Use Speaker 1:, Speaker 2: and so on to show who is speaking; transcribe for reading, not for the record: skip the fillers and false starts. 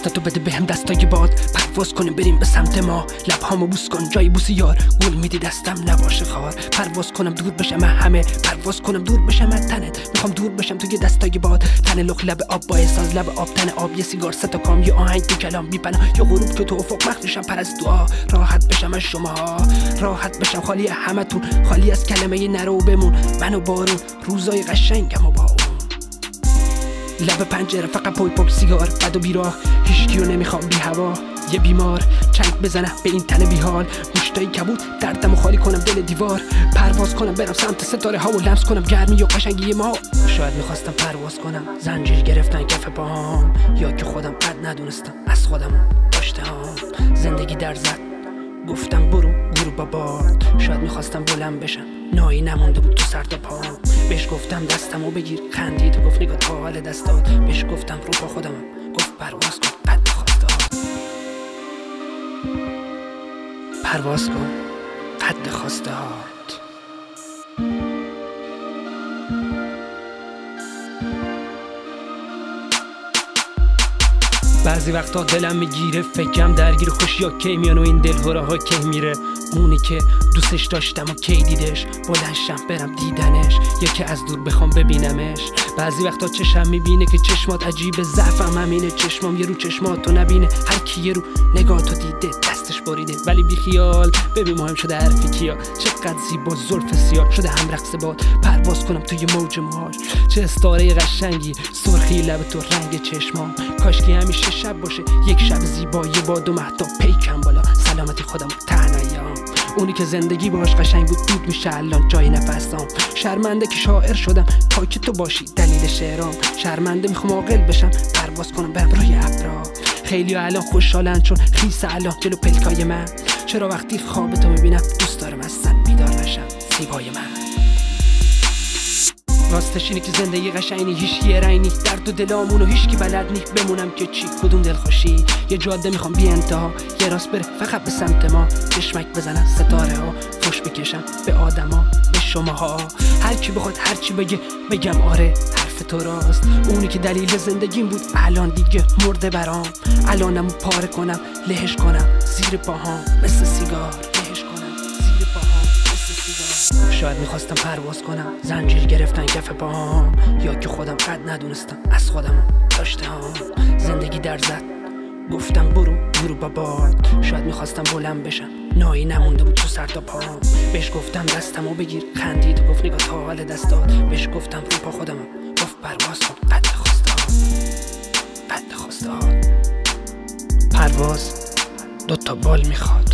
Speaker 1: دستاتو بده بهم دستای باد، پرواز کنیم بریم به سمت ما. لبهامو بوس کن جای بوس یار، گل میدی دستم نباشه خار. پرواز کنم دور بشم همه، پرواز کنم دور بشم از تنت. میخوام دور بشم توی دستای باد، تن لخ لب آب با احساس، لب آب تن آب، یه سیگار سه تا کام، یه آهنگ تو کلام بی پناه، یه غروب که تو افق مخفیشم پر از دعا. راحت بشم از شماها، راحت بشم خالی همتون، خالی از کلمه نرو بمون. منو بارون روزای قشنگم و با اون لب پنجره فقط پوی پوی سیگار، بد و بیراه هیچکیو نمیخوام بی هوا. یه بیمار چنگ بزنه به این تن بیحال، مشتای کبود دردمو خالی کنم دل دیوار. پرواز کنم برم سمت ستاره ها و لمس کنم گرمی و قشنگی ما. شاید میخواستم پرواز کنم، زنجیر گرفتن کف پاهام، یا که خودم قد ندونستم از خودم داشتهام. زندگی در زد گفتم برو بابات، شاید میخواستم بلند بشم، نایی نمونده بود تو سر تا پام. بهش گفتم دستمو بگیر، خندید و گفت نگاه تا حال دستات. بهش گفتم رو با خودمم، گفت پرواز کن قد خواسته هات. پرواز کن قد خواسته هات. بعضی وقتا دلم میگیره، فکرم درگیر خوشی ها کی میان و این دل هراها کی میره. اونی که دوستش داشتم و کی دیدش، بلندشم برم دیدنش، یکی از دور بخوام ببینمش. بعضی وقتا چشم میبینه که چشمات عجیبه، ضعفم همینه چشمام یه رو چشماتو نبینه. هر کی یه رو نگاهتو دیده دستش بریده، ولی بی خیال ببین مهم شده حرفی کیا. چقدر زیبا زلف سیاه شده هم رقص باد، پرواز کنم توی موج موهاش. چه استاره قشنگی سرخی لب تو رنگ چشمام، کاشکی همیشه شب باشه یک شب زیبا، یه باد و مهتاب پیکم بالا، سلامتی خودم تنهاییام. اونی که زندگی باهاش قشنگ بود دود میشه الان جای نفسام. شرمنده که شاعر شدم تا که تو باشی دلیل شعرام. شرمنده میخوام عاقل بشم، پرواز کنم برم روی ابرا. خیلی الان خوشحالن چون خیس الان جلو پلکای من. چرا وقتی خواب تو میبینم دوست دارم اصلا بیدار نشم زیبای من. راستش اینه که زندگی قشنگی هیچ یه رنگ نیست، درد و دلامونو هیچ کی بلد نیست. بمونم که چی کدوم دلخوشی، یه جاده میخوام بی انتها، یه راست بره فقط به سمت ما. چشمک بزنن ستاره ها، فوش بکشم به آدما به شماها. هر کی بخواد هر چی بگه بگم آره حرف تو راست. اونی که دلیل زندگیم بود الان دیگه مرده برام. الانمو پاره کنم لهش کنم زیر پاهام مثل سیگار. شاید میخواستم پرواز کنم، زنجیر گرفتن کف پاهام، یا که خودم قد ندونستم از خودم داشتهام. زندگی در زد گفتم برو بابات، شاید میخواستم بلند بشم، نایی نمونده بود تو سر تا پام. بهش گفتم دستمو بگیر، خندید و گفت نگاه تا حال دستات. بهش گفتم رو پا خودمم، گفت پرواز کن قد خواسته هات. پرواز 2 تا بال میخواد.